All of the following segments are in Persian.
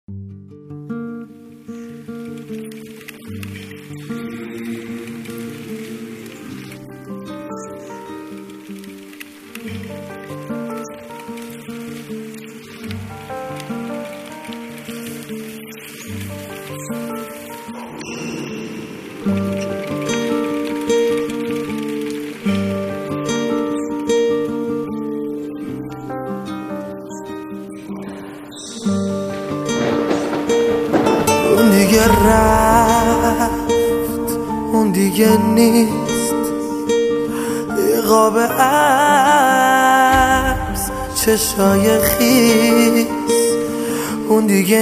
اون دیگه رفت، اون دیگه نیست، یه قاب عبس چشای خیس. اون دیگه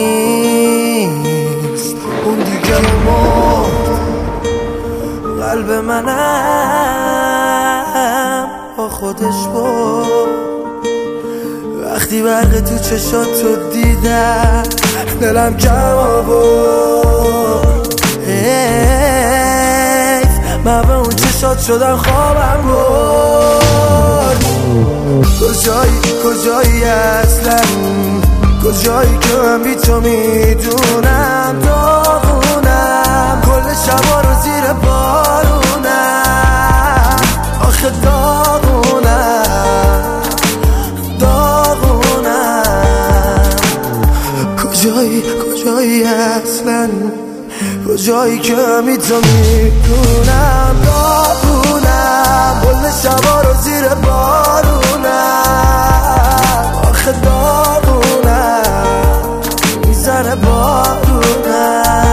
نیست، اون دیگه مرد، قلب منم با خودش برد. وقتی برق تو چشاتو دیدم دلم کم آورد. حیف من به اون چشات شدم خوابم برد. کجایی اصلا، کجایی که من بی تو میدونم داغونم، کل شبا رو زیر بارونم، آخه داغونم. کجایی اصلا، کجایی که همی تو میدونم داغونم، کل شبا رو زیر بارونم، آخه داغونم، میزنه بارونم.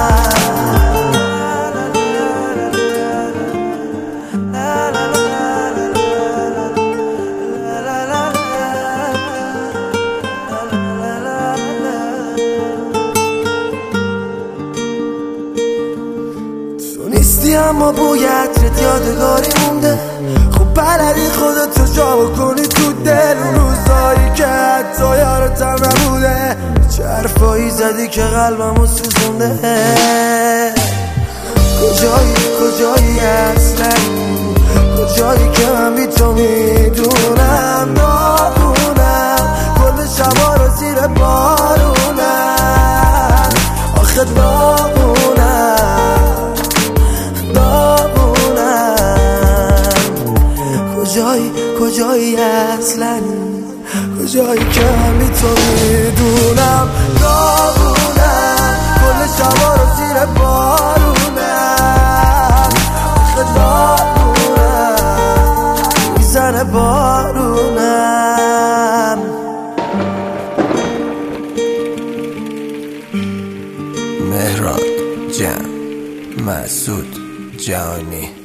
نیستی اما بوی عطرت یادگاری مونده، خوب بلدی خودتو جا بکنی تو دل. روزایی که حتی یارتم نبوده، چه حرفایی زدی که قلبمو سوزونده. کجایی اصلا، کجایی که من بی تو میدونم داغونم، کل شبا رو زیر بارونم، آخه داغونم. کجایی اصلا، کجایی که من بی تو میدونم داغونم، کل شبا رو زیر بارونم، آخه داغونم، میزنه بارونم. مهران جان، مسعود جانی.